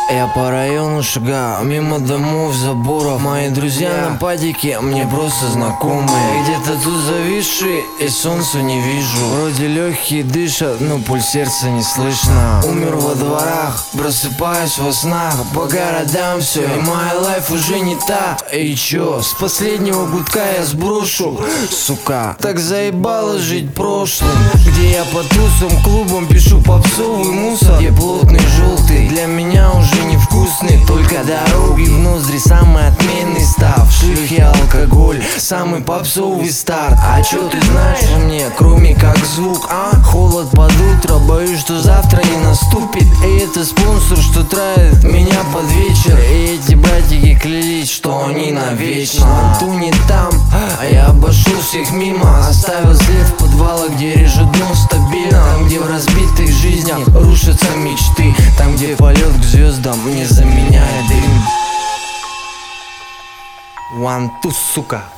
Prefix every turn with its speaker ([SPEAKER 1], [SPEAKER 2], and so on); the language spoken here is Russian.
[SPEAKER 1] Я по району шагаю, мимо домов, заборов. Мои друзья на падике, мне просто знакомые. Где-то тут зависшие, и солнца не вижу. Вроде легкие дышат, но пульс сердца не слышно. Умер во дворах, просыпаюсь во снах. По городам все, и моя лайф уже не та. И чё, с последнего гудка я сброшу, сука. Так заебало жить прошлым, где я по тусам, клубам пишу попсовый мусор. Я плотный желтый, для меня уже невкусный. Только дороги в ноздри, самый отменный став. Шлюхи, алкоголь, самый попсовый старт. А чё ты знаешь о мне, кроме как звук, а? Холод под утро, боюсь, что завтра не наступит. И это спонсор, что травит меня под вечер. И эти братики клялись, что они навечно. Ту не там, а я обошел всех мимо. Оставил след в подвалах, где режет дно стабильно. Там, где в разбитых жизнях рушатся мечты. Там, где полет к звездам не заменяет дым. One, two, сука.